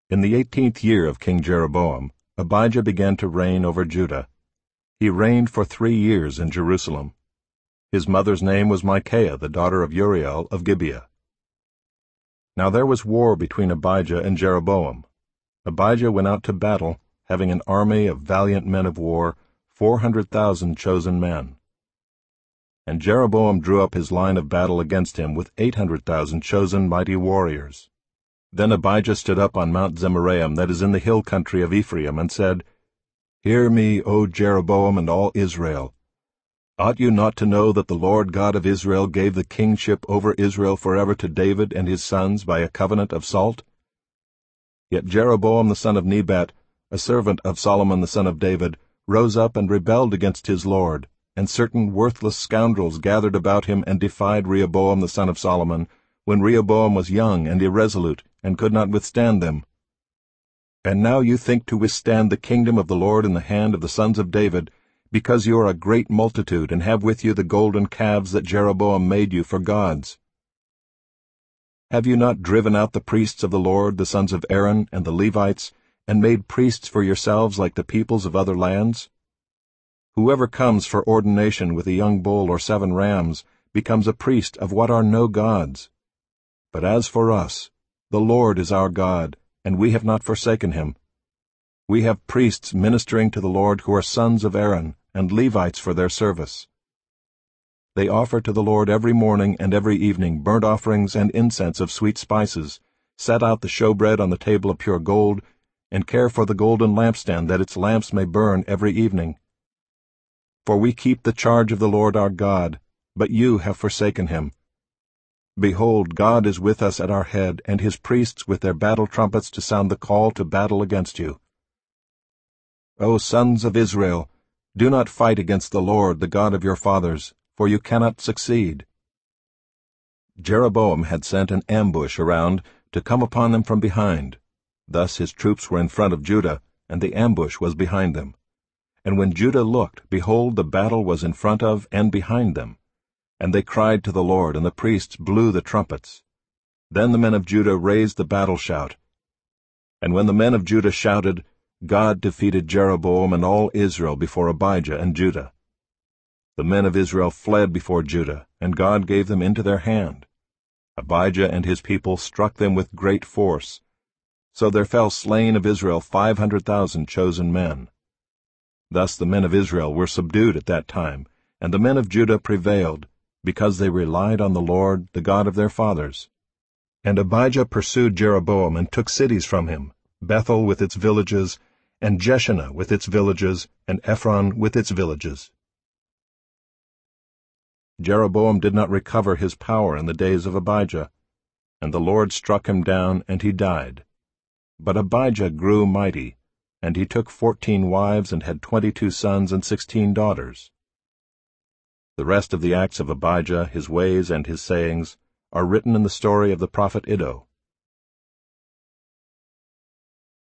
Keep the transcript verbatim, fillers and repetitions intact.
In the eighteenth year of King Jeroboam, Abijah began to reign over Judah. He reigned for three years in Jerusalem. His mother's name was Micaiah, the daughter of Uriel of Gibeah. Now there was war between Abijah and Jeroboam. Abijah went out to battle, having an army of valiant men of war, four hundred thousand chosen men. And Jeroboam drew up his line of battle against him with eight hundred thousand chosen mighty warriors. Then Abijah stood up on Mount Zemaraim, that is in the hill country of Ephraim, and said, Hear me, O Jeroboam and all Israel. Ought you not to know that the Lord God of Israel gave the kingship over Israel forever to David and his sons by a covenant of salt? Yet Jeroboam the son of Nebat, a servant of Solomon the son of David, rose up and rebelled against his Lord, and certain worthless scoundrels gathered about him and defied Rehoboam the son of Solomon, when Rehoboam was young and irresolute, and could not withstand them. And now you think to withstand the kingdom of the Lord in the hand of the sons of David, because you are a great multitude, and have with you the golden calves that Jeroboam made you for gods. Have you not driven out the priests of the Lord, the sons of Aaron, and the Levites, and made priests for yourselves like the peoples of other lands? Whoever comes for ordination with a young bull or seven rams becomes a priest of what are no gods. But as for us, the Lord is our God, and we have not forsaken him. We have priests ministering to the Lord who are sons of Aaron, and Levites for their service. They offer to the Lord every morning and every evening burnt offerings and incense of sweet spices, set out the showbread on the table of pure gold, and care for the golden lampstand that its lamps may burn every evening. For we keep the charge of the Lord our God, but you have forsaken him. Behold, God is with us at our head, and his priests with their battle trumpets to sound the call to battle against you. O sons of Israel, do not fight against the Lord, the God of your fathers, for you cannot succeed. Jeroboam had sent an ambush around to come upon them from behind. Thus his troops were in front of Judah, and the ambush was behind them. And when Judah looked, behold, the battle was in front of and behind them. And they cried to the Lord, and the priests blew the trumpets. Then the men of Judah raised the battle shout. And when the men of Judah shouted, God defeated Jeroboam and all Israel before Abijah and Judah. The men of Israel fled before Judah, and God gave them into their hand. Abijah and his people struck them with great force. So there fell slain of Israel five hundred thousand chosen men. Thus the men of Israel were subdued at that time, and the men of Judah prevailed, because they relied on the Lord, the God of their fathers. And Abijah pursued Jeroboam and took cities from him, Bethel with its villages, and Jeshanah with its villages, and Ephron with its villages. Jeroboam did not recover his power in the days of Abijah, and the Lord struck him down, and he died. But Abijah grew mighty, and he took fourteen wives and had twenty-two sons and sixteen daughters. The rest of the acts of Abijah, his ways and his sayings, are written in the story of the prophet Iddo.